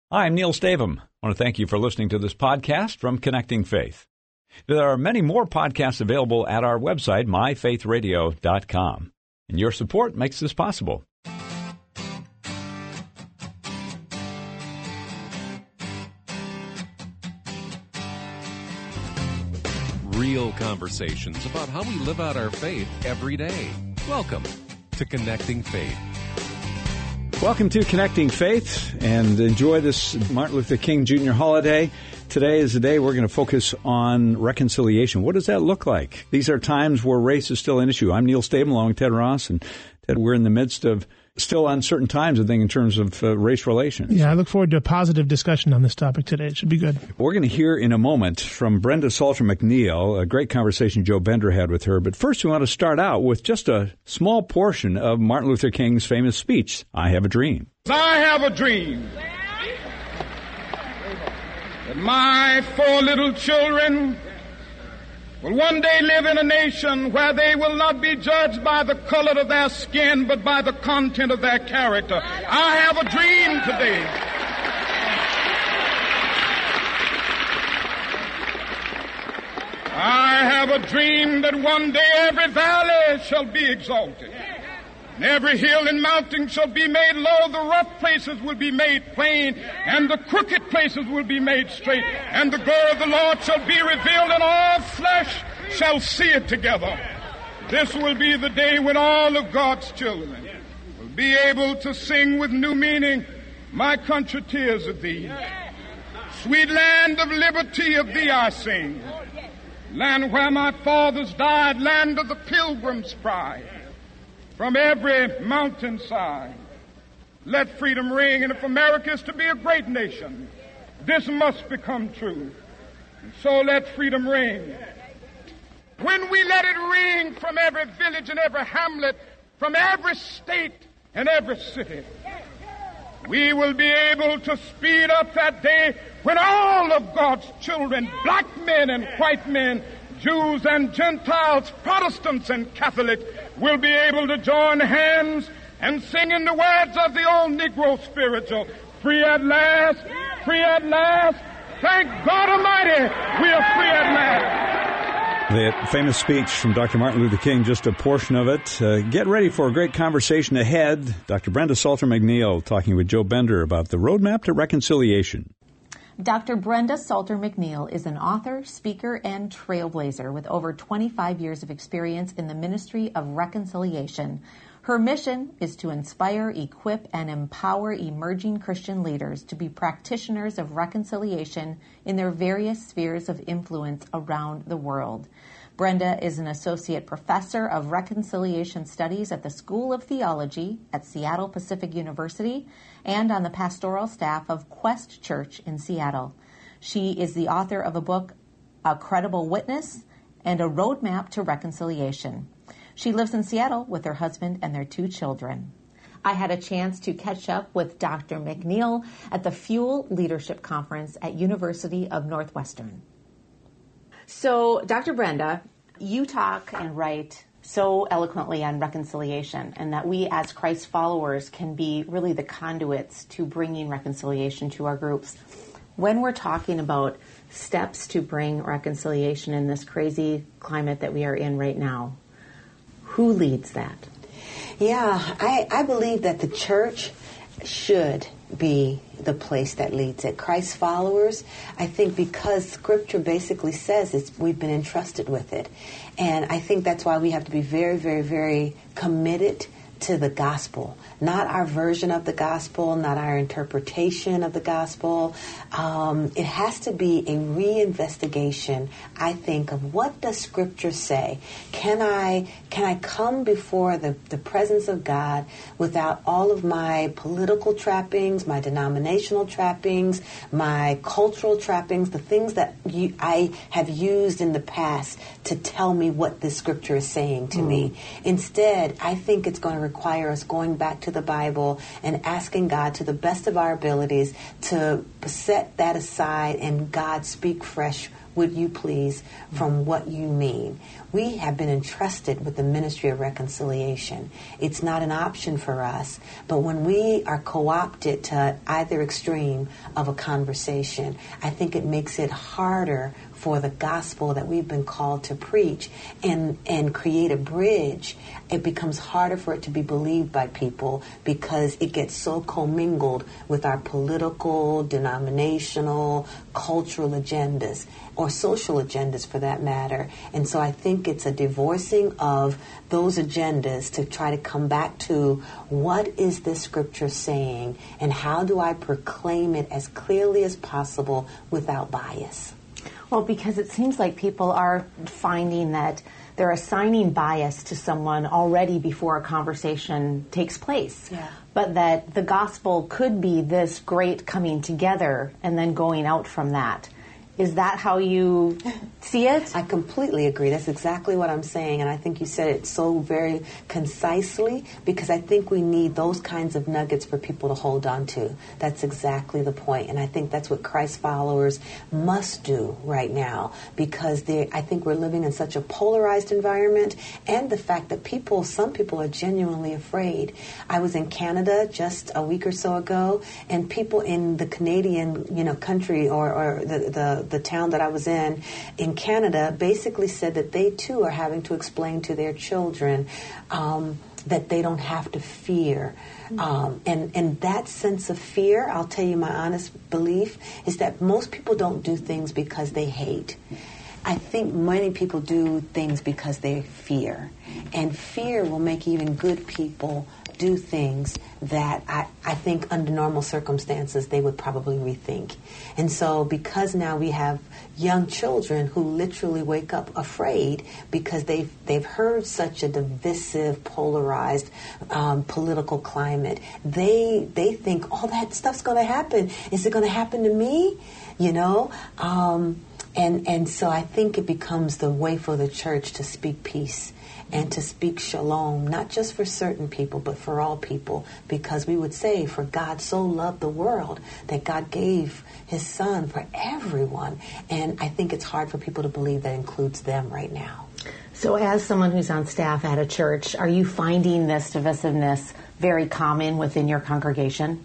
Hi, I'm Neil Stavum. I want to thank you for listening to this podcast from Connecting Faith. There are many more podcasts available at our website, myfaithradio.com. And your support makes this possible. Real conversations about how we live out our faith every day. Welcome to Connecting Faith. Welcome to Connecting Faith, and enjoy this Martin Luther King Jr. holiday. Today is the day we're going to focus on reconciliation. What does that look like? These are times where race is still an issue. I'm Neil Stavum along with Ted Ross, and Ted, we're in the midst of still uncertain times, I think, in terms of race relations. Yeah, I look forward to a positive discussion on this topic today. It should be good. We're going to hear in a moment from Brenda Salter McNeil, a great conversation Joe Bender had with her. But first, we want to start out with just a small portion of Martin Luther King's famous speech, I Have a Dream. I have a dream that my 4 little children will one day live in a nation where they will not be judged by the color of their skin, but by the content of their character. I have a dream today. I have a dream that one day every valley shall be exalted, and every hill and mountain shall be made low. The rough places will be made plain, and the crooked places will be made straight. And the glory of the Lord shall be revealed, and all flesh shall see it together. This will be the day when all of God's children will be able to sing with new meaning, my country, tears of thee. Sweet land of liberty, of thee I sing. Land where my fathers died, land of the pilgrim's pride. From every mountainside, let freedom ring. And if America is to be a great nation, this must become true. And so let freedom ring. When we let it ring from every village and every hamlet, from every state and every city, we will be able to speed up that day when all of God's children, black men and white men, Jews and Gentiles, Protestants and Catholics, will be able to join hands and sing in the words of the old Negro spiritual, free at last, free at last. Thank God Almighty, we are free at last. The famous speech from Dr. Martin Luther King, just a portion of it. Get ready for a great conversation ahead. Dr. Brenda Salter McNeil talking with Joe Bender about the roadmap to reconciliation. Dr. Brenda Salter McNeil is an author, speaker, and trailblazer with over 25 years of experience in the ministry of reconciliation. Her mission is to inspire, equip, and empower emerging Christian leaders to be practitioners of reconciliation in their various spheres of influence around the world. Brenda is an associate professor of reconciliation studies at the School of Theology at Seattle Pacific University and on the pastoral staff of Quest Church in Seattle. She is the author of a book, A Credible Witness, and A Roadmap to Reconciliation. She lives in Seattle with her husband and their 2 children. I had a chance to catch up with Dr. McNeil at the Fuel Leadership Conference at University of Northwestern. So, Dr. Brenda, you talk and write so eloquently on reconciliation, and that we as Christ followers can be really the conduits to bringing reconciliation to our groups. When we're talking about steps to bring reconciliation in this crazy climate that we are in right now, who leads that? Yeah, I believe that the church should be the place that leads it. Christ followers, I think because Scripture basically says we've been entrusted with it. And I think that's why we have to be very, very, very committed to the gospel. Not our version of the gospel, not our interpretation of the gospel. It has to be a reinvestigation, I think, of what does Scripture say? Can I come before the presence of God without all of my political trappings, my denominational trappings, my cultural trappings, the things that I have used in the past to tell me what this Scripture is saying to me? Instead, I think it's going to require us going back to the Bible and asking God to the best of our abilities to set that aside and God speak fresh would you please, from what you mean? We have been entrusted with the ministry of reconciliation. It's not an option for us, but when we are co-opted to either extreme of a conversation, I think it makes it harder for the gospel that we've been called to preach and create a bridge. It becomes harder for it to be believed by people because it gets so commingled with our political, denominational, cultural agendas, or social agendas for that matter. And so I think it's a divorcing of those agendas to try to come back to what is this scripture saying and how do I proclaim it as clearly as possible without bias. Well, because it seems like people are finding that they're assigning bias to someone already before a conversation takes place. Yeah. But that the gospel could be this great coming together and then going out from that. Is that how you see it? I completely agree. That's exactly what I'm saying. And I think you said it so very concisely because I think we need those kinds of nuggets for people to hold on to. That's exactly the point. And I think that's what Christ followers must do right now because I think we're living in such a polarized environment and the fact that some people are genuinely afraid. I was in Canada just a week or so ago and people in the Canadian, country or the town that I was in Canada basically said that they too are having to explain to their children that they don't have to fear. And that sense of fear, I'll tell you my honest belief, is that most people don't do things because they hate. I think many people do things because they fear. And fear will make even good people do things that I think under normal circumstances they would probably rethink. And so because now we have young children who literally wake up afraid because they've heard such a divisive, polarized political climate, they think, oh, that stuff's going to happen. Is it going to happen to me? And so I think it becomes the way for the church to speak peace and to speak shalom, not just for certain people, but for all people. Because we would say, for God so loved the world that God gave his son for everyone. And I think it's hard for people to believe that includes them right now. So as someone who's on staff at a church, are you finding this divisiveness very common within your congregation?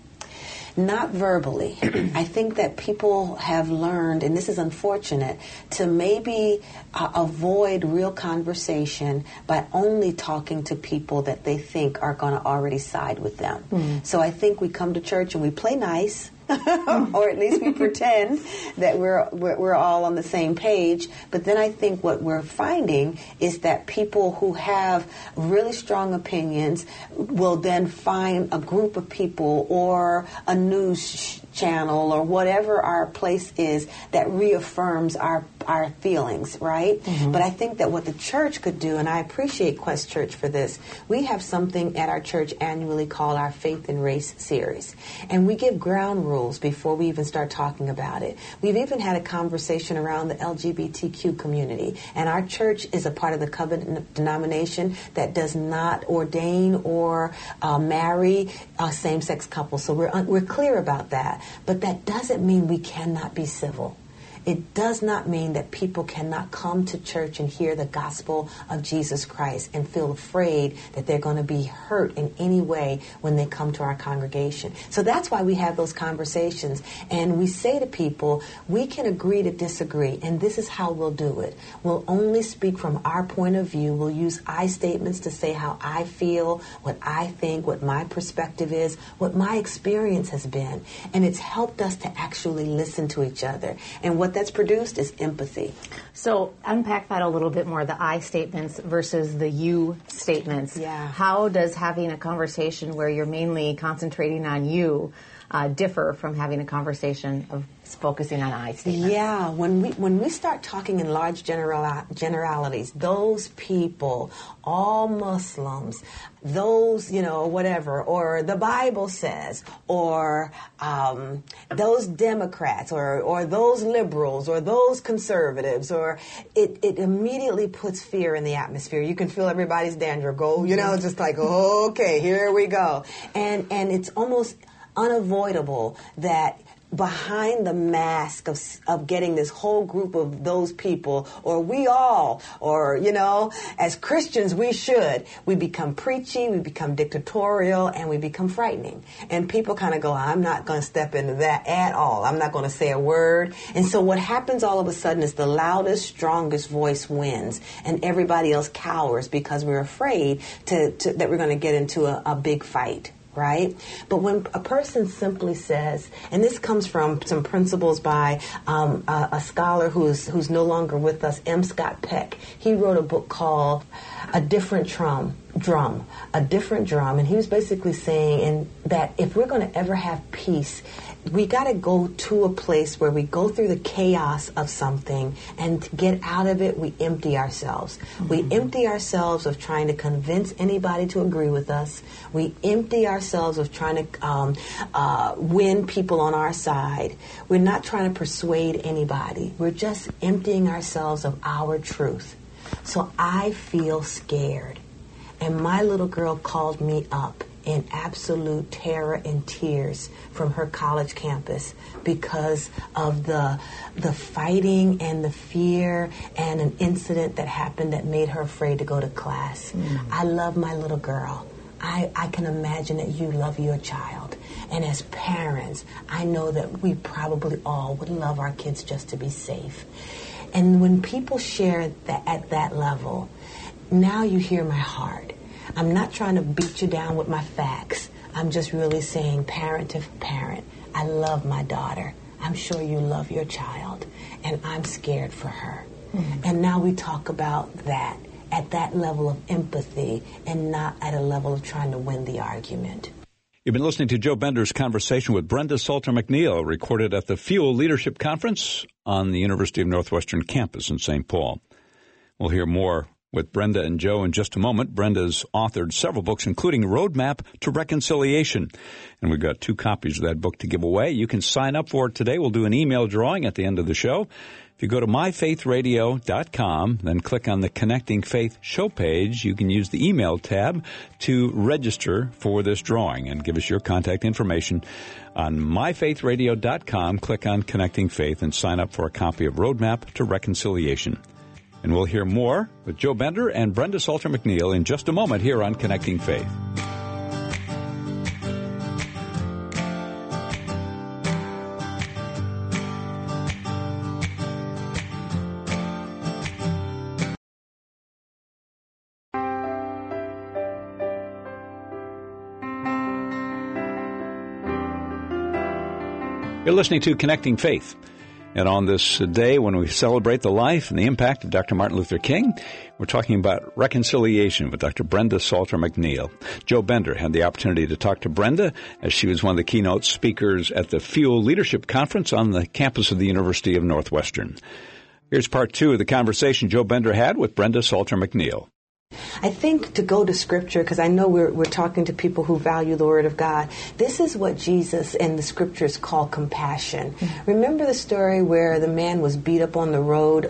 Not verbally. I think that people have learned, and this is unfortunate, to maybe avoid real conversation by only talking to people that they think are going to already side with them. Mm. So I think we come to church and we play nice. Or at least we pretend that we're all on the same page. But then I think what we're finding is that people who have really strong opinions will then find a group of people or a news channel or whatever our place is that reaffirms our feelings, right? Mm-hmm. But I think that what the church could do, and I appreciate Quest Church for this, we have something at our church annually called our Faith and Race series. And we give ground rules before we even start talking about it. We've even had a conversation around the LGBTQ community. And our church is a part of the covenant denomination that does not ordain or marry same-sex couples. So we're clear about that. But that doesn't mean we cannot be civil. It does not mean that people cannot come to church and hear the gospel of Jesus Christ and feel afraid that they're going to be hurt in any way when they come to our congregation. So that's why we have those conversations. And we say to people, we can agree to disagree, and this is how we'll do it. We'll only speak from our point of view. We'll use I statements to say how I feel, what I think, what my perspective is, what my experience has been. And it's helped us to actually listen to each other. And what that's produced is empathy. So unpack that a little bit more, the I statements versus the you statements. Yeah. How does having a conversation where you're mainly concentrating on you differ from having a conversation of focusing on I statements? Yeah, when we start talking in large generalities, those people, all Muslims, those, whatever, or the Bible says, or those Democrats, or those liberals, or those conservatives, or it immediately puts fear in the atmosphere. You can feel everybody's dander go, just like, okay, here we go. And it's almost unavoidable that behind the mask of getting this whole group of those people, or we all, or, as Christians we should, we become preachy, we become dictatorial, and we become frightening. And people kind of go, I'm not going to step into that at all. I'm not going to say a word. And so what happens all of a sudden is the loudest, strongest voice wins, and everybody else cowers because we're afraid that we're going to get into a big fight. Right? But when a person simply says, and this comes from some principles by a scholar who's no longer with us, M. Scott Peck. He wrote a book called A Different Drum, and he was basically saying that if we're going to ever have peace, we got to go to a place where we go through the chaos of something, and to get out of it, we empty ourselves. Mm-hmm. We empty ourselves of trying to convince anybody to agree with us. We empty ourselves of trying to win people on our side. We're not trying to persuade anybody. We're just emptying ourselves of our truth. So I feel scared. And my little girl called me up in absolute terror and tears from her college campus because of the fighting and the fear and an incident that happened that made her afraid to go to class. I love my little girl. I can imagine that you love your child. And as parents, I know that we probably all would love our kids just to be safe. And when people share that at that level, now you hear my heart. I'm not trying to beat you down with my facts. I'm just really saying, parent to parent, I love my daughter. I'm sure you love your child. And I'm scared for her. Mm-hmm. And now we talk about that at that level of empathy and not at a level of trying to win the argument. You've been listening to Joe Bender's conversation with Brenda Salter McNeil, recorded at the Fuel Leadership Conference on the University of Northwestern campus in St. Paul. We'll hear more with Brenda and Joe in just a moment. Brenda's authored several books, including Roadmap to Reconciliation. And we've got 2 copies of that book to give away. You can sign up for it today. We'll do an email drawing at the end of the show. If you go to myfaithradio.com, then click on the Connecting Faith show page, you can use the email tab to register for this drawing and give us your contact information. On myfaithradio.com, click on Connecting Faith and sign up for a copy of Roadmap to Reconciliation. And we'll hear more with Joe Bender and Brenda Salter McNeil in just a moment here on Connecting Faith. You're listening to Connecting Faith. And on this day when we celebrate the life and the impact of Dr. Martin Luther King, we're talking about reconciliation with Dr. Brenda Salter McNeil. Joe Bender had the opportunity to talk to Brenda as she was one of the keynote speakers at the Fuel Leadership Conference on the campus of the University of Northwestern. Here's part 2 of the conversation Joe Bender had with Brenda Salter McNeil. I think to go to Scripture, because I know we're talking to people who value the Word of God, this is what Jesus and the Scriptures call compassion. Mm-hmm. Remember the story where the man was beat up on the road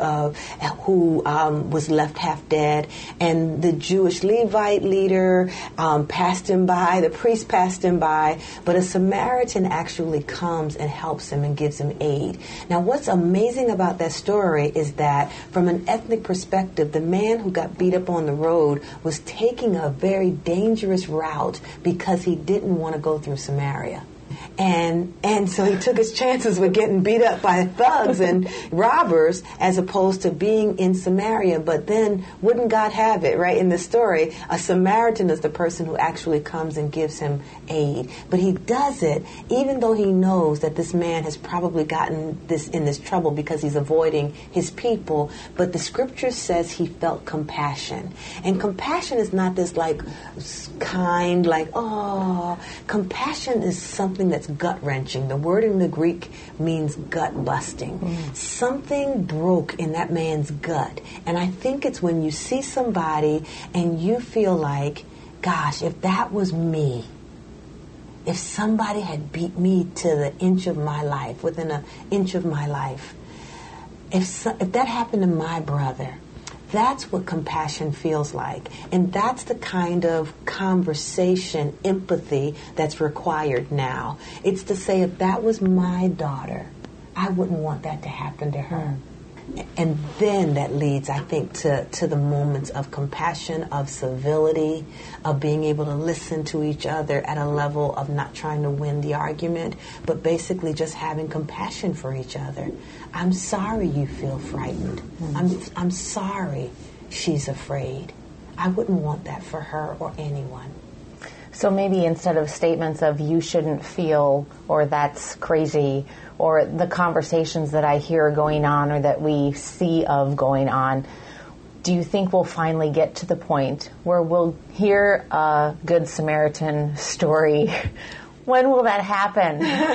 who was left half dead, and the Jewish Levite leader passed him by, the priest passed him by, but a Samaritan actually comes and helps him and gives him aid. Now what's amazing about that story is that from an ethnic perspective, the man who got beat up on the road was taking a very dangerous route because he didn't want to go through Samaria. And so he took his chances with getting beat up by thugs and robbers as opposed to being in Samaria. But then wouldn't God have it, right? In the story, a Samaritan is the person who actually comes and gives him aid. But he does it even though he knows that this man has probably gotten in this trouble because he's avoiding his people. But the Scripture says he felt compassion. And compassion is not this like kind, like, oh, compassion is something that's gut-wrenching. The word in the Greek means gut-busting. Mm. Something broke in that man's gut. And I think it's when you see somebody and you feel like, gosh, if that was me, if somebody had beat me to the inch of my life, within an inch of my life, if that happened to my brother, That's what compassion feels like. And that's the kind of conversation, empathy that's required now. It's to say, if that was my daughter, I wouldn't want that to happen to her. And then that leads, I think, to the moments of compassion, of civility, of being able to listen to each other at a level of not trying to win the argument, but basically just having compassion for each other. I'm sorry you feel frightened. I'm sorry she's afraid. I wouldn't want that for her or anyone. So maybe instead of statements of you shouldn't feel or that's crazy or the conversations that I hear going on or that we see of going on, do you think we'll finally get to the point where we'll hear a Good Samaritan story? When will that happen?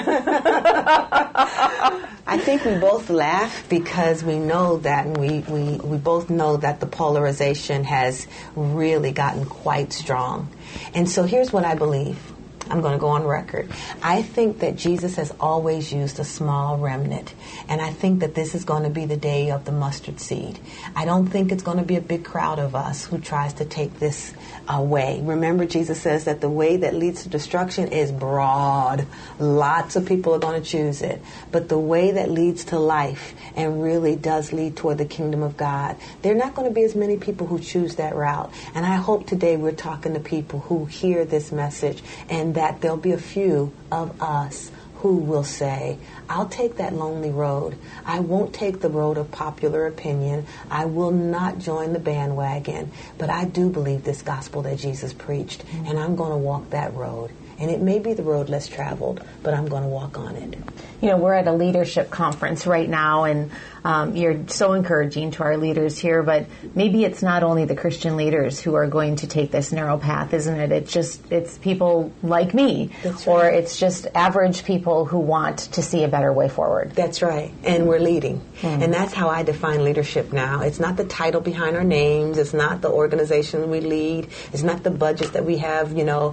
I think we both laugh because we know that, and we both know that the polarization has really gotten quite strong. And so here's what I believe. I'm going to go on record. I think that Jesus has always used a small remnant, and I think that this is going to be the day of the mustard seed. I don't think it's going to be a big crowd of us who tries to take this away. Remember, Jesus says that the way that leads to destruction is broad. Lots of people are going to choose it. But the way that leads to life and really does lead toward the kingdom of God, there are not going to be as many people who choose that route. And I hope today we're talking to people who hear this message and that there'll be a few of us who will say, I'll take that lonely road. I won't take the road of popular opinion. I will not join the bandwagon. But I do believe this gospel that Jesus preached, and I'm going to walk that road. And it may be the road less traveled, but I'm going to walk on it. You know, we're at a leadership conference right now, and you're so encouraging to our leaders here, but maybe it's not only the Christian leaders who are going to take this narrow path, isn't it? It's people like me, That's or right. it's just average people who want to see a better way forward. That's right. And we're leading. And that's how I define leadership now. It's not the title behind our names. It's not the organization we lead. It's not the budget that we have,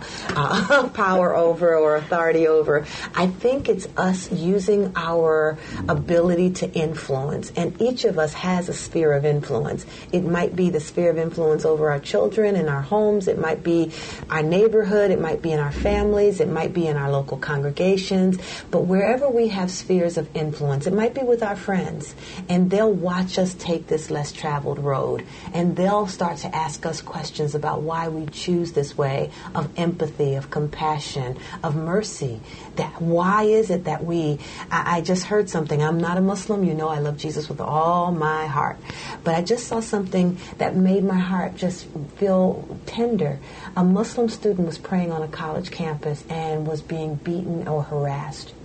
power over or authority over. I think it's us using our ability to influence. And each of us has a sphere of influence. It might be the sphere of influence over our children and our homes. It might be our neighborhood. It might be in our families. It might be in our local congregations. But wherever we have spheres of influence, it might be with our friends. And they'll watch us take this less traveled road. And they'll start to ask us questions about why we choose this way of empathy, of compassion, of mercy. That why is it that I just heard something. I'm not a Muslim. You know I love Jesus with all my heart. But I just saw something that made my heart just feel tender. A Muslim student was praying on a college campus and was being beaten or harassed.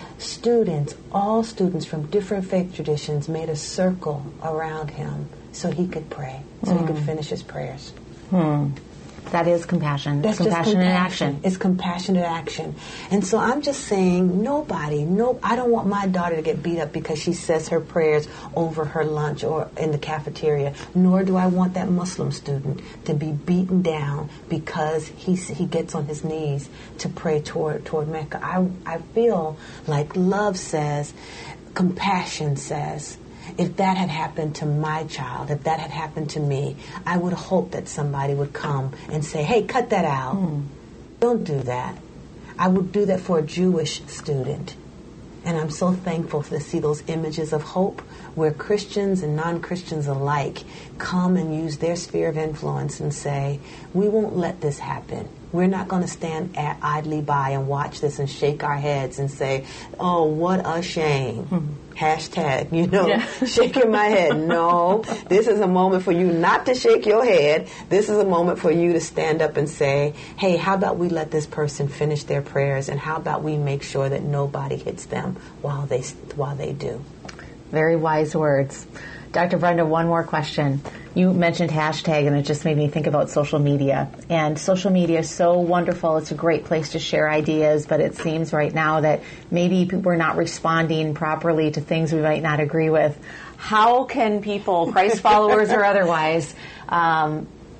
All students from different faith traditions made a circle around him so he could pray, so he could finish his prayers. That is compassion. That's compassion in action. It's compassionate action. And so I'm just saying, I don't want my daughter to get beat up because she says her prayers over her lunch or in the cafeteria, nor do I want that Muslim student to be beaten down because he gets on his knees to pray toward Mecca. I feel like love says, compassion says, if that had happened to my child, if that had happened to me, I would hope that somebody would come and say, hey, cut that out. Don't do that. I would do that for a Jewish student. And I'm so thankful to see those images of hope where Christians and non-Christians alike come and use their sphere of influence and say, we won't let this happen. We're not going to stand idly by and watch this and shake our heads and say, oh, what a shame. Hashtag, shaking my head. No, this is a moment for you not to shake your head. This is a moment for you to stand up and say, hey, how about we let this person finish their prayers, and how about we make sure that nobody hits them while they do. Very wise words. Dr. Brenda, one more question. You mentioned hashtag, and it just made me think about social media. And social media is so wonderful. It's a great place to share ideas, but it seems right now that maybe we're not responding properly to things we might not agree with. How can people, Christ followers or otherwise,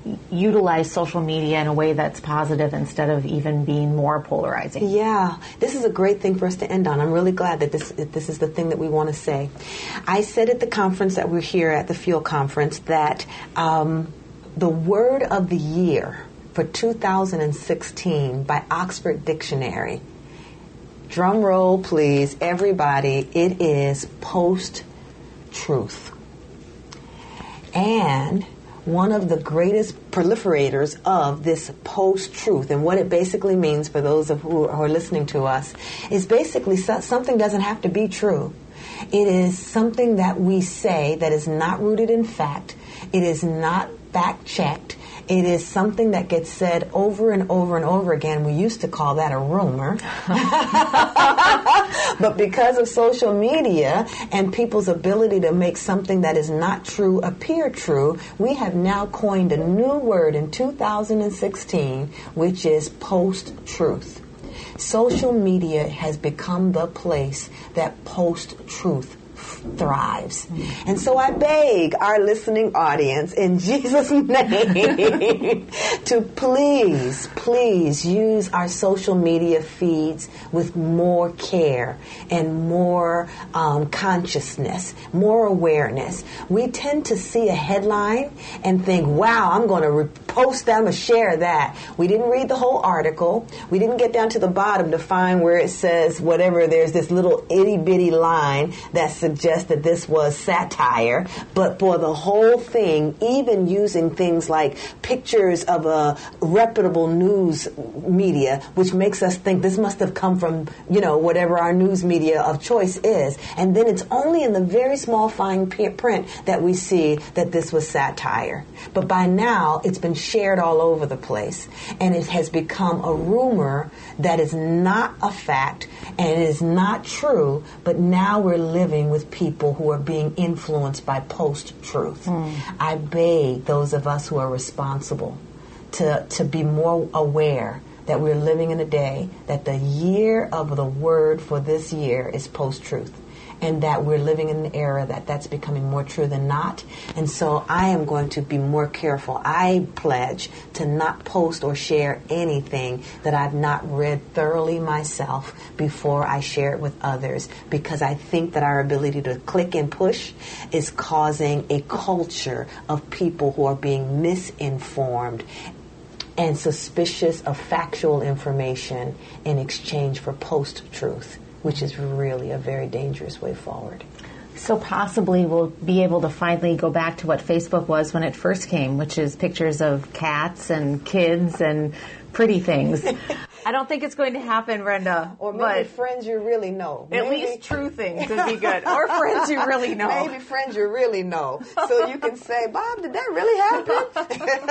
utilize social media in a way that's positive instead of even being more polarizing. Yeah, this is a great thing for us to end on. I'm really glad that this is the thing that we want to say. I said at the conference that we're here at the Fuel Conference that the word of the year for 2016 by Oxford Dictionary, drum roll please, everybody, it is post-truth. And one of the greatest proliferators of this post-truth, and what it basically means for those who are listening to us, is basically something doesn't have to be true. It is something that we say that is not rooted in fact. It is not fact-checked. It is something that gets said over and over and over again. We used to call that a rumor. But because of social media and people's ability to make something that is not true appear true, we have now coined a new word in 2016, which is post-truth. Social media has become the place that post-truth thrives. And so I beg our listening audience in Jesus' name to please use our social media feeds with more care and more consciousness, more awareness. We tend to see a headline and think, wow, I'm going to repost that, I'm going to share that. We didn't read the whole article. We didn't get down to the bottom to find where it says whatever, there's this little itty-bitty line that suggests that this was satire, but for the whole thing, even using things like pictures of a reputable news media, which makes us think this must have come from, whatever our news media of choice is. And then it's only in the very small fine print that we see that this was satire. But by now, it's been shared all over the place. And it has become a rumor that is not a fact and it is not true, but now we're living with people who are being influenced by post-truth. I beg those of us who are responsible to be more aware that we're living in a day that the year of the word for this year is post-truth, and that we're living in an era that's becoming more true than not. And so I am going to be more careful. I pledge to not post or share anything that I've not read thoroughly myself before I share it with others, because I think that our ability to click and push is causing a culture of people who are being misinformed and suspicious of factual information in exchange for post-truth, which is really a very dangerous way forward. So possibly we'll be able to finally go back to what Facebook was when it first came, which is pictures of cats and kids and pretty things. I don't think it's going to happen, Brenda. Or maybe friends you really know. At least true things would be good. Or friends you really know. Maybe friends you really know. So you can say, Bob, did that really happen?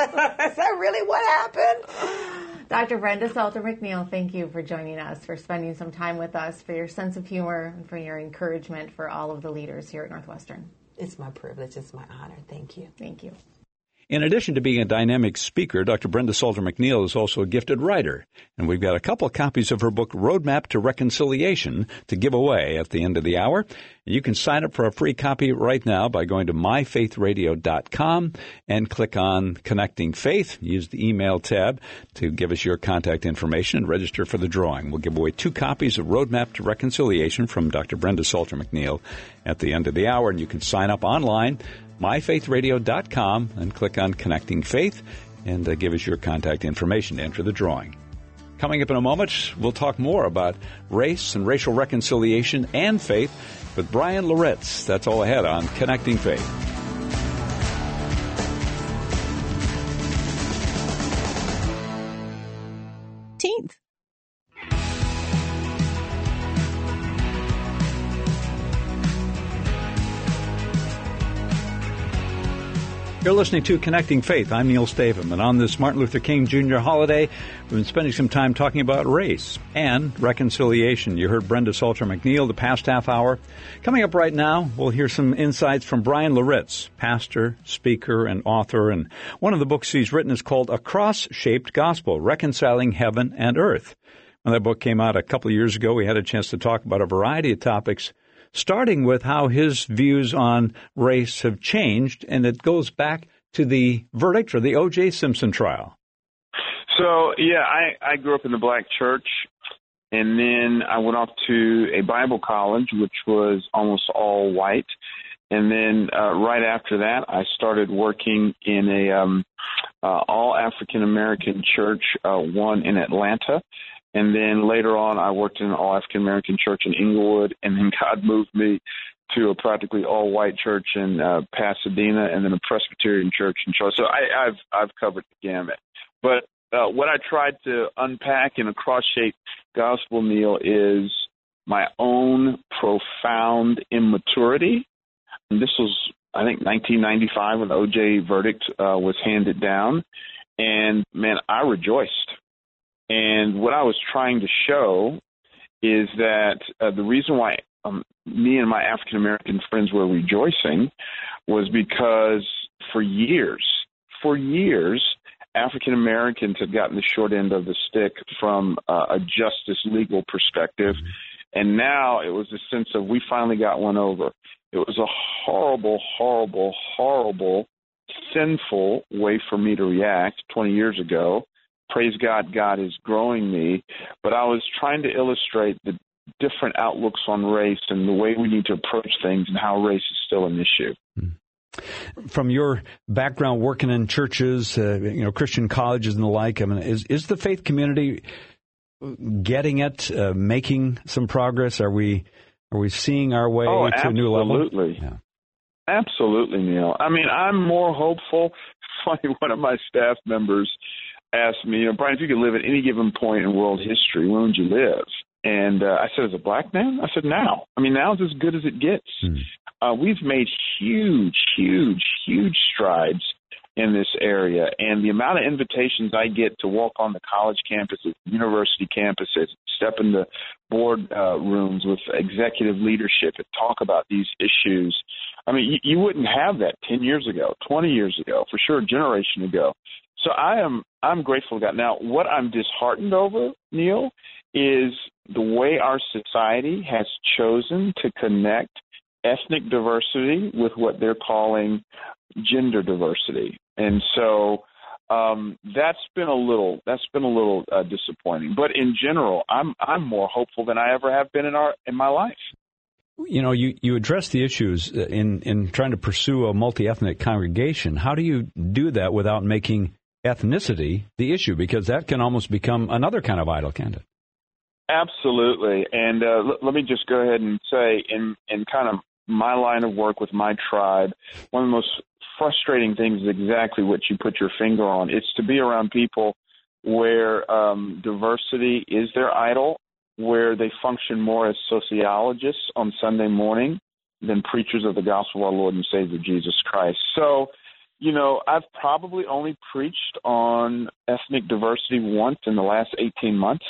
Is that really what happened? Dr. Brenda Salter McNeil, thank you for joining us, for spending some time with us, for your sense of humor, and for your encouragement for all of the leaders here at Northwestern. It's my privilege. It's my honor. Thank you. Thank you. In addition to being a dynamic speaker, Dr. Brenda Salter McNeil is also a gifted writer, and we've got a couple of copies of her book, Roadmap to Reconciliation, to give away at the end of the hour. You can sign up for a free copy right now by going to myfaithradio.com and click on Connecting Faith. Use the email tab to give us your contact information and register for the drawing. We'll give away 2 copies of Roadmap to Reconciliation from Dr. Brenda Salter McNeil at the end of the hour, and you can sign up online, myfaithradio.com, and click on Connecting Faith and give us your contact information to enter the drawing. Coming up in a moment, we'll talk more about race and racial reconciliation and faith with Brian Loritz. That's all ahead on Connecting Faith. You're listening to Connecting Faith. I'm Neil Stavum, and on this Martin Luther King Jr. holiday, we've been spending some time talking about race and reconciliation. You heard Brenda Salter McNeil the past half hour. Coming up right now, we'll hear some insights from Brian Loritz, pastor, speaker, and author, and one of the books he's written is called A Cross-Shaped Gospel, Reconciling Heaven and Earth. When that book came out a couple of years ago, we had a chance to talk about a variety of topics, starting with how his views on race have changed, and it goes back to the verdict or the O.J. Simpson trial? So, yeah, I grew up in the black church, and then I went off to a Bible college, which was almost all white. And then right after that, I started working in a all African-American church, one in Atlanta. And then later on, I worked in an all African-American church in Inglewood, and then God moved me to a practically all-white church in Pasadena, and then a Presbyterian church in Charlotte. So I've covered the gamut. But what I tried to unpack in a cross-shaped gospel, Neil, is my own profound immaturity. And this was, I think, 1995 when the O.J. verdict was handed down. And, man, I rejoiced. And what I was trying to show is that the reason why me and my African-American friends were rejoicing was because for years, African-Americans had gotten the short end of the stick from a justice legal perspective. And now it was a sense of we finally got one over. It was a horrible, horrible, horrible, sinful way for me to react 20 years ago. Praise God, God is growing me. But I was trying to illustrate the different outlooks on race and the way we need to approach things and how race is still an issue. From your background working in churches, Christian colleges and the like, I mean, is the faith community getting it, making some progress? Are we seeing our way to a new level? Absolutely. Yeah. Absolutely, Neil. I mean, I'm more hopeful. Funny, one of my staff members asked me, Brian, if you could live at any given point in world history, when would you live? And I said, as a black man? I said, now. I mean, now is as good as it gets. We've made huge, huge, huge strides in this area. And the amount of invitations I get to walk on the college campuses, university campuses, step in the board rooms with executive leadership and talk about these issues. I mean, you wouldn't have that 10 years ago, 20 years ago, for sure, a generation ago. So I'm grateful to God. Now, what I'm disheartened over, Neil, is the way our society has chosen to connect ethnic diversity with what they're calling gender diversity. And so that's been a little disappointing. But in general, I'm more hopeful than I ever have been in my life. You address the issues in trying to pursue a multi-ethnic congregation. How do you do that without making ethnicity the issue? Because that can almost become another kind of idol, can't it? Absolutely. And let me just go ahead and say, in kind of my line of work with my tribe, one of the most frustrating things is exactly what you put your finger on. It's to be around people where diversity is their idol, where they function more as sociologists on Sunday morning than preachers of the gospel of our Lord and Savior Jesus Christ. So, I've probably only preached on ethnic diversity once in the last 18 months.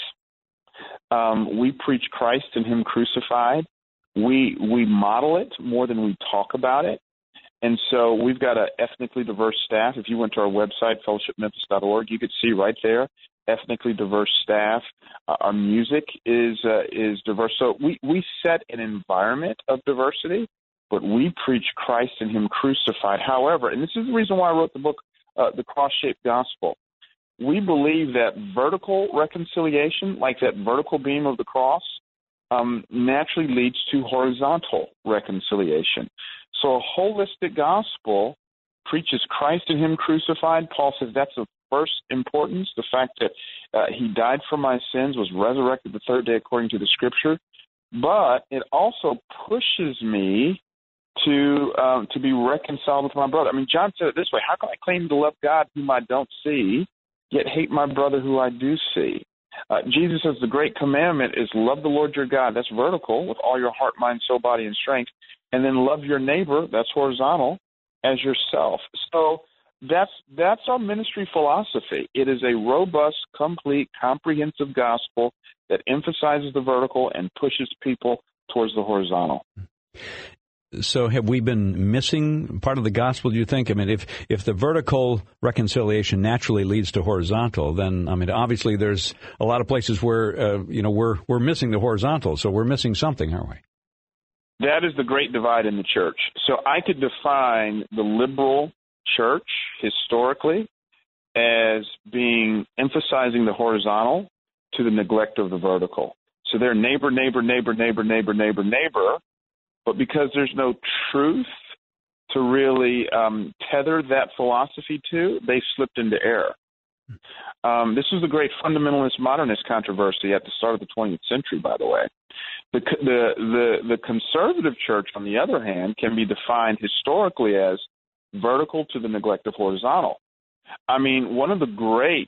We preach Christ and Him crucified. We model it more than we talk about it. And so we've got an ethnically diverse staff. If you went to our website, fellowshipmemphis.org, you could see right there, ethnically diverse staff. Our music is diverse. So we set an environment of diversity, but we preach Christ and Him crucified. However, and this is the reason why I wrote the book, The Cross-Shaped Gospel, we believe that vertical reconciliation, like that vertical beam of the cross, naturally leads to horizontal reconciliation. So a holistic gospel preaches Christ and Him crucified. Paul says that's of first importance, the fact that He died for my sins, was resurrected the third day according to the Scripture. But it also pushes me to be reconciled with my brother. I mean, John said it this way: how can I claim to love God whom I don't see, yet hate my brother who I do see? Jesus says the great commandment is love the Lord your God. That's vertical, with all your heart, mind, soul, body, and strength. And then love your neighbor, that's horizontal, as yourself. So that's our ministry philosophy. It is a robust, complete, comprehensive gospel that emphasizes the vertical and pushes people towards the horizontal. So have we been missing part of the gospel, do you think? I mean, if the vertical reconciliation naturally leads to horizontal, then, I mean, obviously there's a lot of places where, we're missing the horizontal. So we're missing something, aren't we? That is the great divide in the church. So I could define the liberal church historically as being emphasizing the horizontal to the neglect of the vertical. So they're neighbor, but because there's no truth to really tether that philosophy to, they slipped into error. This was the great fundamentalist modernist controversy at the start of the 20th century, by the way. The conservative church, on the other hand, can be defined historically as vertical to the neglect of horizontal. I mean, one of the great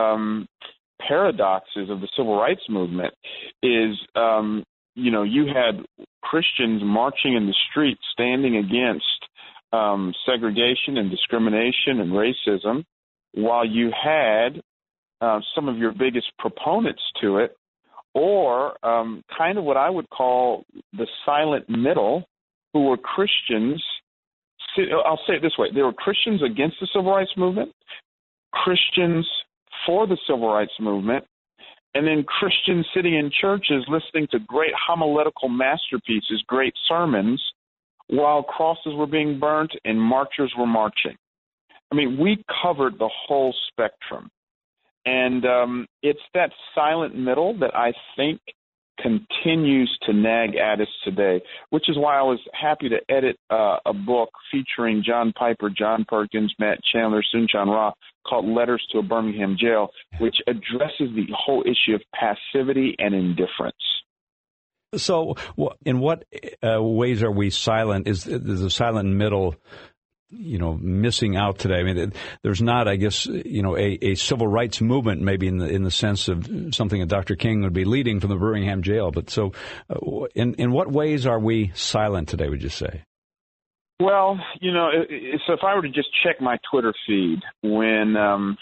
paradoxes of the civil rights movement is, you had Christians marching in the streets standing against segregation and discrimination and racism, while you had some of your biggest proponents to it, or kind of what I would call the silent middle, who were Christians. I'll say it this way. There were Christians against the civil rights movement, Christians for the civil rights movement, and then Christians sitting in churches listening to great homiletical masterpieces, great sermons, while crosses were being burnt and marchers were marching. I mean, we covered the whole spectrum. And it's that silent middle that I think continues to nag at us today, which is why I was happy to edit a book featuring John Piper, John Perkins, Matt Chandler, Soong-Chan Rah, called Letters to a Birmingham Jail, which addresses the whole issue of passivity and indifference. So in what ways are we silent? Is the silent middle missing out today? I mean, there's not, I guess, a civil rights movement, maybe in the sense of something that Dr. King would be leading from the Birmingham jail. But so, in what ways are we silent today, would you say? Well, so if I were to just check my Twitter feed, when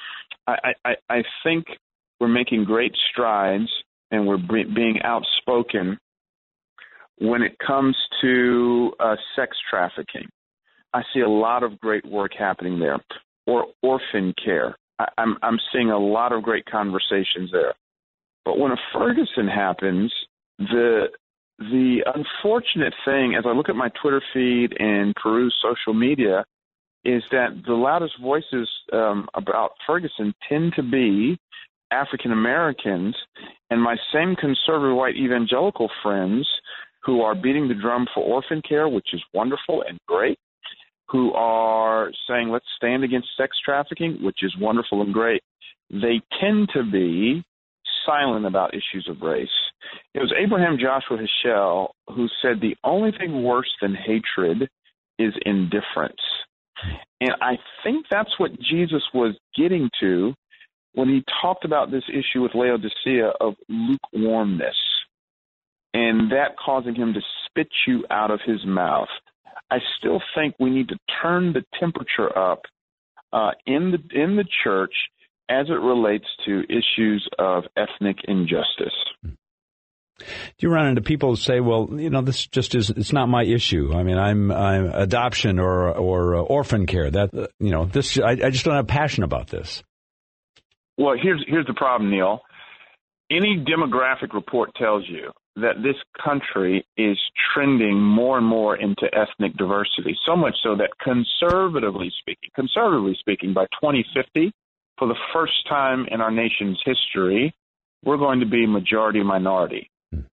I think we're making great strides and we're being outspoken when it comes to sex trafficking. I see a lot of great work happening there, or orphan care. I'm seeing a lot of great conversations there. But when a Ferguson happens, the unfortunate thing, as I look at my Twitter feed and peruse social media, is that the loudest voices about Ferguson tend to be African Americans, and my same conservative white evangelical friends who are beating the drum for orphan care, which is wonderful and great, who are saying, let's stand against sex trafficking, which is wonderful and great. They tend to be silent about issues of race. It was Abraham Joshua Heschel who said the only thing worse than hatred is indifference. And I think that's what Jesus was getting to when he talked about this issue with Laodicea of lukewarmness, and that causing him to spit you out of his mouth. I still think we need to turn the temperature up in the church as it relates to issues of ethnic injustice. Do you run into people who say, well, this just it's not my issue. I mean, I'm adoption or orphan care. That, this, I just don't have passion about this. Well, here's the problem, Neil. Any demographic report tells you that this country is trending more and more into ethnic diversity, so much so that conservatively speaking, by 2050, for the first time in our nation's history, we're going to be majority-minority.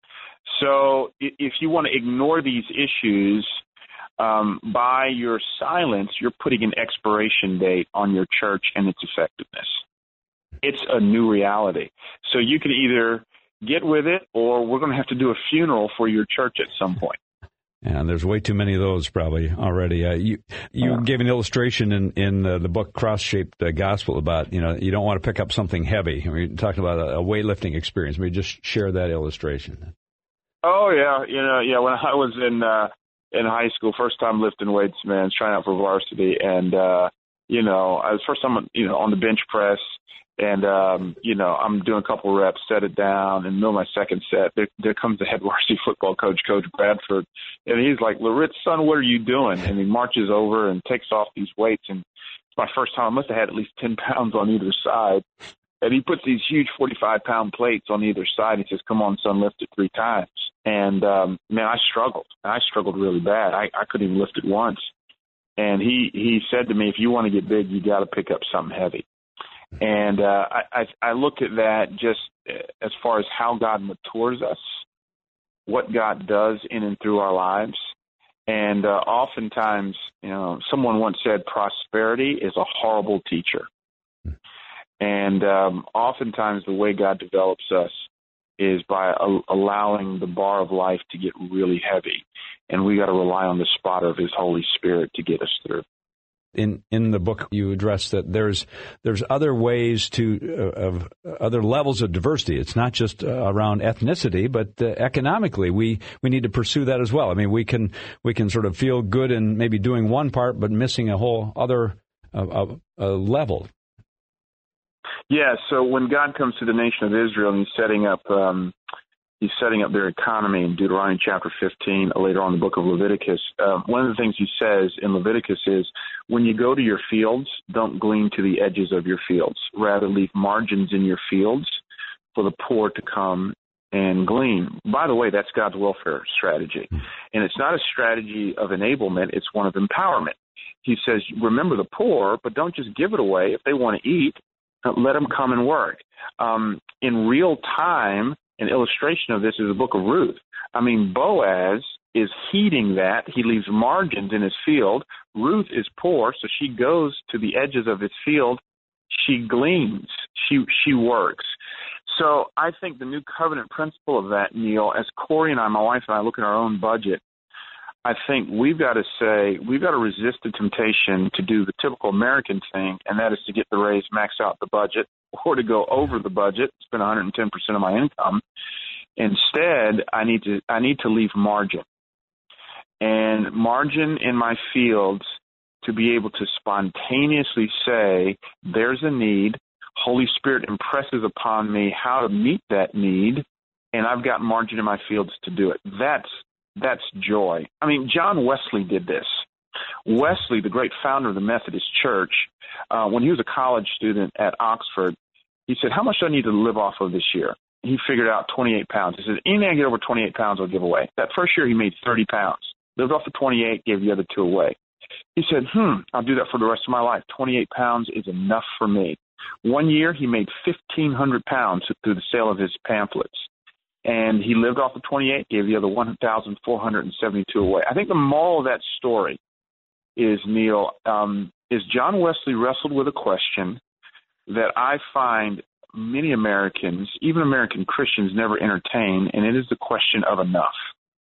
So if you want to ignore these issues by your silence, you're putting an expiration date on your church and its effectiveness. It's a new reality. So you can either get with it, or we're going to have to do a funeral for your church at some point. And there's way too many of those probably already. You gave an illustration in the book Cross-Shaped Gospel about, you don't want to pick up something heavy. We're talking about a weightlifting experience. Maybe just share that illustration. Oh, yeah. When I was in high school, first time lifting weights, man, trying out for varsity. And, I was first time, on the bench press. And, I'm doing a couple reps, set it down, and in the middle of my second set, there comes the head varsity football coach, Coach Bradford, and he's like, Laritz, son, what are you doing? And he marches over and takes off these weights, and it's my first time. I must have had at least 10 pounds on either side. And he puts these huge 45-pound plates on either side. He says, come on, son, lift it 3 times. And, man, I struggled. I struggled really bad. I couldn't even lift it once. And he said to me, if you want to get big, you got to pick up something heavy. And I look at that just as far as how God matures us, what God does in and through our lives. And oftentimes, someone once said prosperity is a horrible teacher. And oftentimes the way God develops us is by allowing the bar of life to get really heavy. And we got to rely on the spotter of His Holy Spirit to get us through. In the book, you address that there's other ways of other levels of diversity. It's not just around ethnicity, but economically, we need to pursue that as well. I mean, we can sort of feel good in maybe doing one part, but missing a whole other level. Yeah. So when God comes to the nation of Israel and He's setting up their economy in Deuteronomy chapter 15, later on in the book of Leviticus. One of the things He says in Leviticus is, when you go to your fields, don't glean to the edges of your fields. Rather, leave margins in your fields for the poor to come and glean. By the way, that's God's welfare strategy. And it's not a strategy of enablement, it's one of empowerment. He says, remember the poor, but don't just give it away. If they want to eat, let them come and work. In real time, an illustration of this is the book of Ruth. I mean, Boaz is heeding that. He leaves margins in his field. Ruth is poor, so she goes to the edges of his field. She gleans. She works. So I think the new covenant principle of that, Neil, as Corey and I, my wife and I, look at our own budget, I think we've got to resist the temptation to do the typical American thing, and that is to get the raise, max out the budget, or to go over the budget, spend 110% of my income. Instead, I need to leave margin. And margin in my fields to be able to spontaneously say, there's a need, Holy Spirit impresses upon me how to meet that need, and I've got margin in my fields to do it. That's joy. I mean, John Wesley did this. Wesley, the great founder of the Methodist Church, when he was a college student at Oxford, he said, how much do I need to live off of this year? He figured out 28 pounds. He said, anything I get over 28 pounds I'll give away. That first year he made 30 pounds. Lived off the 28, gave the other 2 away. He said, I'll do that for the rest of my life. 28 pounds is enough for me. One year he made 1,500 pounds through the sale of his pamphlets. And he lived off the 28, gave the other 1,472 away. I think the moral of that story is, Neil, is John Wesley wrestled with a question that I find many Americans, even American Christians, never entertain, and it is the question of enough.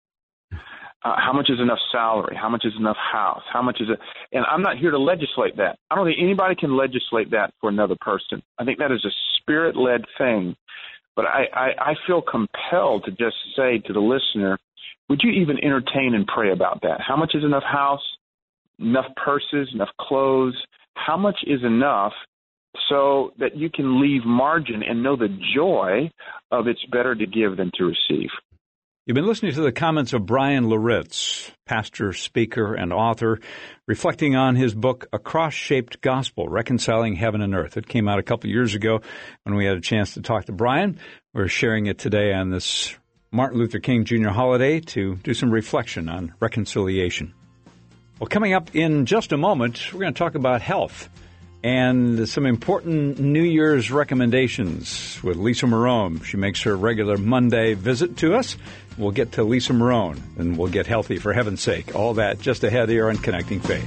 How much is enough salary? How much is enough house? How much is it? And I'm not here to legislate that. I don't think anybody can legislate that for another person. I think that is a spirit-led thing. But I feel compelled to just say to the listener, would you even entertain and pray about that? How much is enough house, enough purses, enough clothes? How much is enough so that you can leave margin and know the joy of it's better to give than to receive? You've been listening to the comments of Bryan Loritts, pastor, speaker, and author, reflecting on his book, A Cross-Shaped Gospel, Reconciling Heaven and Earth. It came out a couple of years ago when we had a chance to talk to Bryan. We're sharing it today on this Martin Luther King Jr. holiday to do some reflection on reconciliation. Well, coming up in just a moment, we're going to talk about health and some important New Year's recommendations with Lisa Marone. She makes her regular Monday visit to us. We'll get to Lisa Marone, and we'll get healthy for heaven's sake. All that just ahead here on Connecting Faith.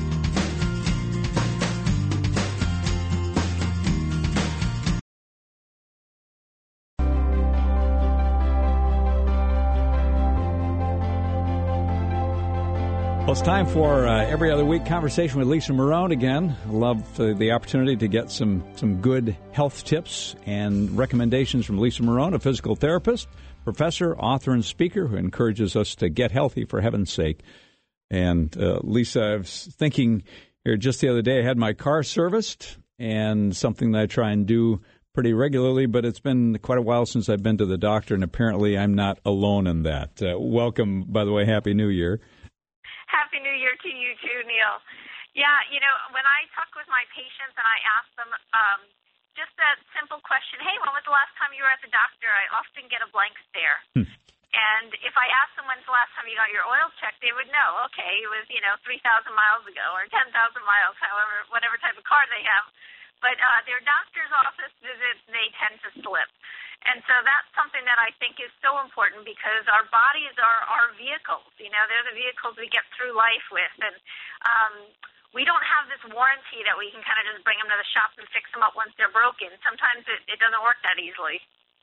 Well, it's time for every other week conversation with Lisa Marone again. I love the opportunity to get some good health tips and recommendations from Lisa Marone, a physical therapist, professor, author, and speaker who encourages us to get healthy for heaven's sake. And Lisa, I was thinking here just the other day, I had my car serviced, and something that I try and do pretty regularly, but it's been quite a while since I've been to the doctor, and apparently I'm not alone in that. Welcome, by the way, Happy New Year. Happy New Year to you too, Neil. Yeah, when I talk with my patients and I ask them just that simple question, hey, when was the last time you were at the doctor? I often get a blank stare. And if I asked them when's the last time you got your oil checked, they would know, okay, it was, 3,000 miles ago or 10,000 miles, whatever type of car they have. But their doctor's office visits, they tend to slip. And so that's something that I think is so important because our bodies are our vehicles. They're the vehicles we get through life with. And we don't have this warranty that we can kind of just bring them to the shop and fix them up once they're broken. Sometimes it doesn't work that easily.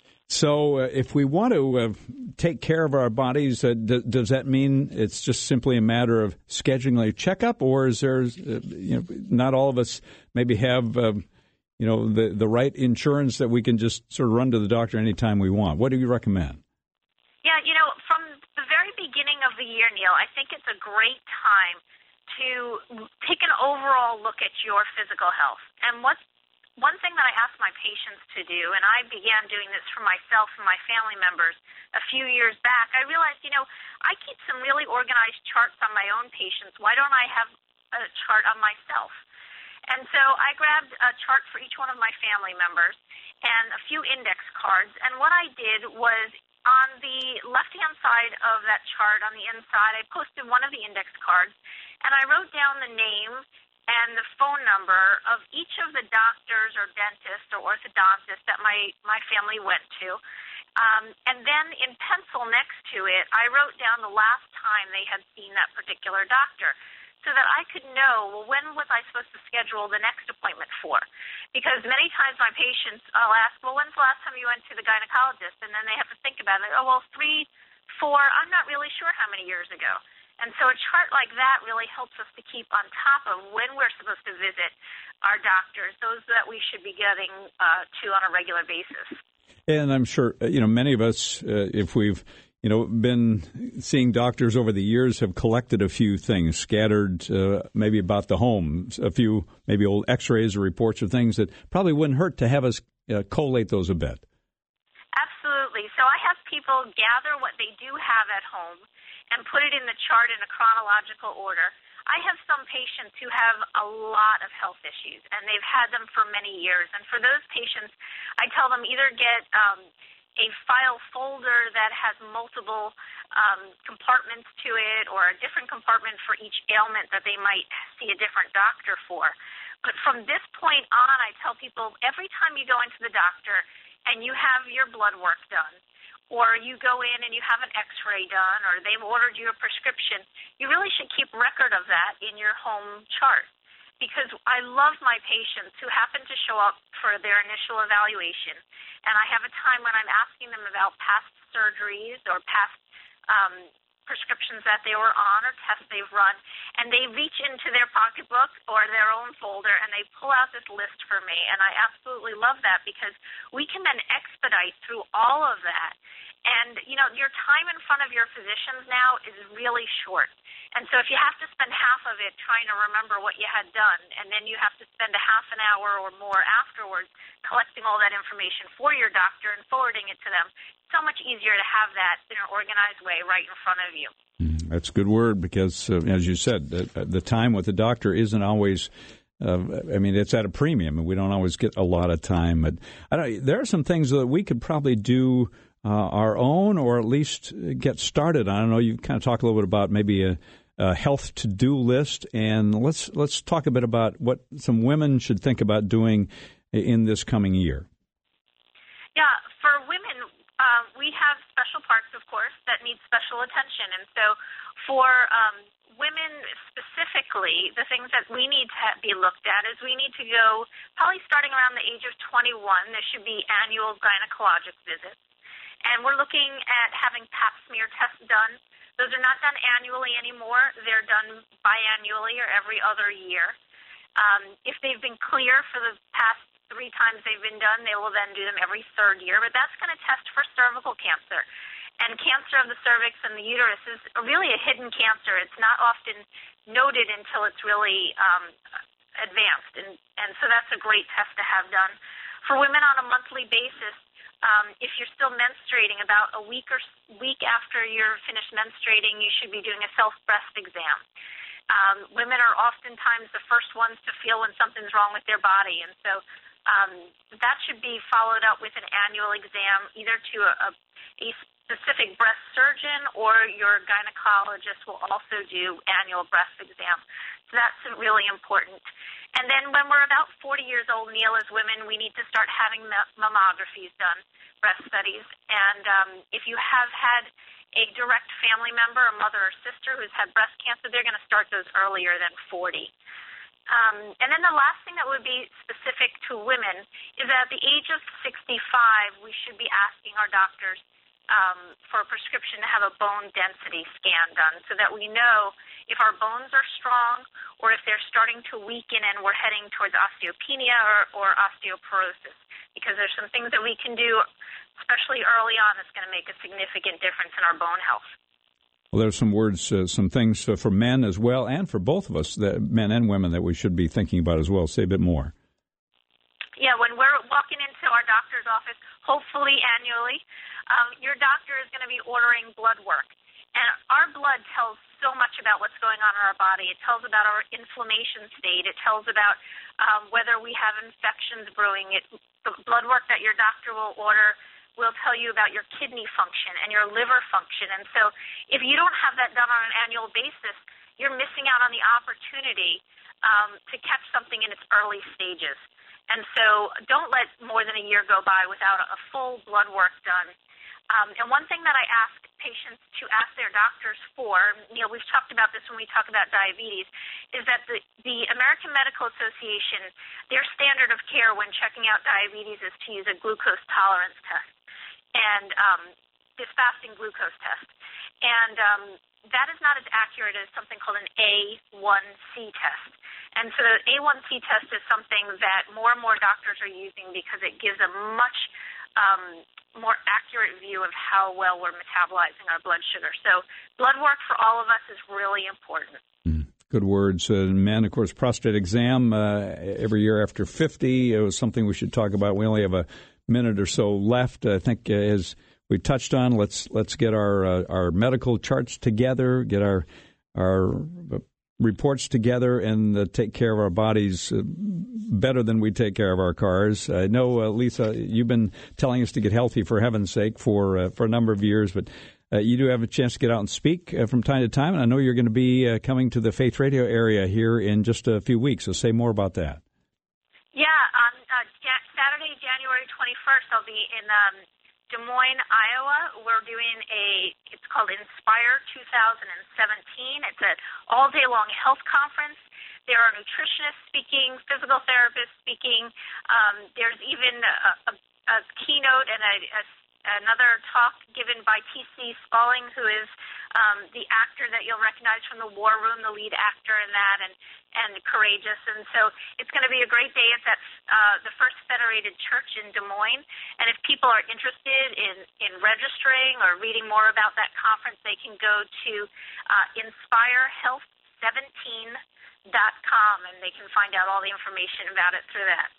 So if we want to take care of our bodies, does that mean it's just simply a matter of scheduling a checkup, or is there, not all of us maybe have, the right insurance that we can just sort of run to the doctor anytime we want? What do you recommend? Yeah, from the very beginning of the year, Neil, I think it's a great time to take an overall look at your physical health. And one thing that I ask my patients to do, and I began doing this for myself and my family members a few years back, I realized, I keep some really organized charts on my own patients. Why don't I have a chart on myself? And so I grabbed a chart for each one of my family members and a few index cards. And what I did was on the left-hand side of that chart, on the inside, I posted one of the index cards, and I wrote down the name and the phone number of each of the doctors or dentists or orthodontists that my family went to. And then in pencil next to it, I wrote down the last time they had seen that particular doctor so that I could know, well, when was I supposed to schedule the next appointment for? Because many times my patients, I'll ask, well, when's the last time you went to the gynecologist? And then they have to think about it. 3, 4, I'm not really sure how many years ago. And so a chart like that really helps us to keep on top of when we're supposed to visit our doctors, those that we should be getting to on a regular basis. And I'm sure, many of us, if we've, been seeing doctors over the years, have collected a few things scattered maybe about the home, a few maybe old x-rays or reports or things that probably wouldn't hurt to have us collate those a bit. Absolutely. So I have people gather what they do have at home and put it in the chart in a chronological order. I have some patients who have a lot of health issues, and they've had them for many years. And for those patients, I tell them either get a file folder that has multiple compartments to it or a different compartment for each ailment that they might see a different doctor for. But from this point on, I tell people every time you go into the doctor and you have your blood work done, or you go in and you have an x-ray done, or they've ordered you a prescription, you really should keep record of that in your home chart. Because I love my patients who happen to show up for their initial evaluation, and I have a time when I'm asking them about past surgeries or past prescriptions that they were on or tests they've run, and they reach into their pocketbook or their own folder and they pull out this list for me, and I absolutely love that because we can then expedite through all of that. And, your time in front of your physicians now is really short. And so if you have to spend half of it trying to remember what you had done, and then you have to spend a half an hour or more afterwards collecting all that information for your doctor and forwarding it to them, it's so much easier to have that in an organized way right in front of you. That's a good word because, as you said, the time with the doctor isn't always it's at a premium, and we don't always get a lot of time. But there are some things that we could probably do our own, or at least get started on. I know you kind of talk a little bit about maybe a health to-do list, and let's talk a bit about what some women should think about doing in this coming year. Yeah, for women, we have special parts, of course, that need special attention, and so for women specifically, the things that we need to be looked at is we need to go, probably starting around the age of 21, there should be annual gynecologic visits. And we're looking at having pap smear tests done. Those are not done annually anymore. They're done biannually or every other year. If they've been clear for the past 3 times they've been done, they will then do them every 3rd year. But that's going to test for cervical cancer. And cancer of the cervix and the uterus is really a hidden cancer. It's not often noted until it's really advanced. And so that's a great test to have done. For women on a monthly basis, if you're still menstruating, about a week after you're finished menstruating, you should be doing a self-breast exam. Women are oftentimes the first ones to feel when something's wrong with their body, and so that should be followed up with an annual exam, either to a specific breast surgeon or your gynecologist will also do annual breast exam. So that's really important. And then when we're about 40 years old, Neil, as women, we need to start having mammographies done, breast studies. And if you have had a direct family member, a mother or sister who's had breast cancer, they're going to start those earlier than 40. And then the last thing that would be specific to women is that at the age of 65, we should be asking our doctors for a prescription to have a bone density scan done so that we know if our bones are strong or if they're starting to weaken and we're heading towards osteopenia or osteoporosis, because there's some things that we can do, especially early on, that's going to make a significant difference in our bone health. Well, there's some words, some things for men as well, and for both of us, men and women, that we should be thinking about as well. Say a bit more. Yeah, when we're walking into our doctor's office, hopefully annually, your doctor is going to be ordering blood work. And our blood tells so much about what's going on in our body. It tells about our inflammation state. It tells about whether we have infections brewing. The blood work that your doctor will order will tell you about your kidney function and your liver function. And so if you don't have that done on an annual basis, you're missing out on the opportunity to catch something in its early stages. And so don't let more than a year go by without a full blood work done. And one thing that I ask patients to ask their doctors for, Neil, we've talked about this when we talk about diabetes, is that the American Medical Association, their standard of care when checking out diabetes is to use a glucose tolerance test and this fasting glucose test. And that is not as accurate as something called an A1C test. And so the A1C test is something that more and more doctors are using because it gives a much more accurate view of how well we're metabolizing our blood sugar. So blood work for all of us is really important. Good words. Men, of course, prostate exam every year after 50 was something we should talk about. We only have a minute or so left. I think as we touched on, let's get our medical charts together, get our reports together, and take care of our bodies better than we take care of our cars. I know, Lisa, you've been telling us to get healthy, for heaven's sake, for a number of years, but you do have a chance to get out and speak from time to time, and I know you're going to be coming to the Faith Radio area here in just a few weeks, so say more about that. Yeah, on Saturday, January 21st, I'll be in Des Moines, Iowa. We're doing it's called Inspire 2017. It's an all-day-long health conference. There are nutritionists speaking, physical therapists speaking. There's even a keynote and another talk given by T.C. Spaulding, who is the actor that you'll recognize from The War Room, the lead actor in that, and Courageous. And so it's going to be a great day. It's at the First Federated Church in Des Moines. And if people are interested in registering or reading more about that conference, they can go to InspireHealth17.com, and they can find out all the information about it through that.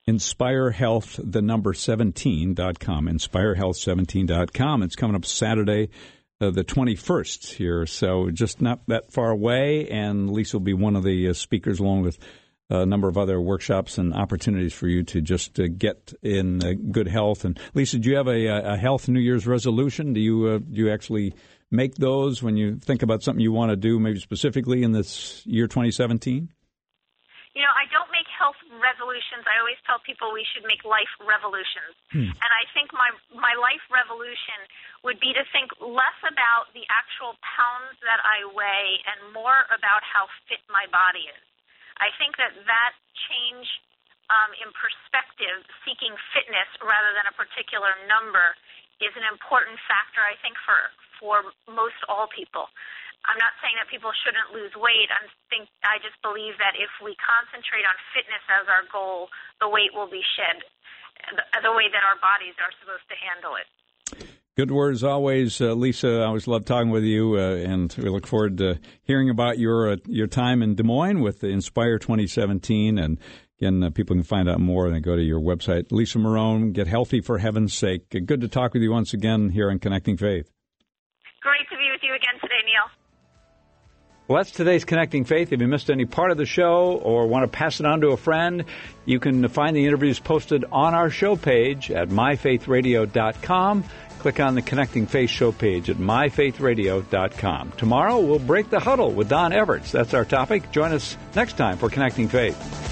InspireHealth17.com. InspireHealth17.com. It's coming up Saturday, the 21st here, so just not that far away. And Lisa will be one of the speakers, along with a number of other workshops and opportunities for you to just get in good health. And Lisa, do you have a health New Year's resolution? Do you actually make those when you think about something you want to do, maybe specifically in this year 2017? You know, I don't make health resolutions. I always tell people we should make life revolutions. And I think my life revolution would be to think less about the actual pounds that I weigh and more about how fit my body is. I think that change in perspective, seeking fitness rather than a particular number, is an important factor, I think, for most all people. I'm not saying that people shouldn't lose weight. I just believe that if we concentrate on fitness as our goal, the weight will be shed the way that our bodies are supposed to handle it. Good words always, Lisa. I always love talking with you, and we look forward to hearing about your time in Des Moines with the Inspire 2017. And again, people can find out more and go to your website. Lisa Marrone, get healthy for heaven's sake. Good to talk with you once again here on Connecting Faith. Great to be with you again today, Neil. Well, that's today's Connecting Faith. If you missed any part of the show or want to pass it on to a friend, you can find the interviews posted on our show page at myfaithradio.com. Click click on the Connecting Faith show page at myfaithradio.com. Tomorrow, we'll break the huddle with Don Everts. That's our topic. Join us next time for Connecting Faith.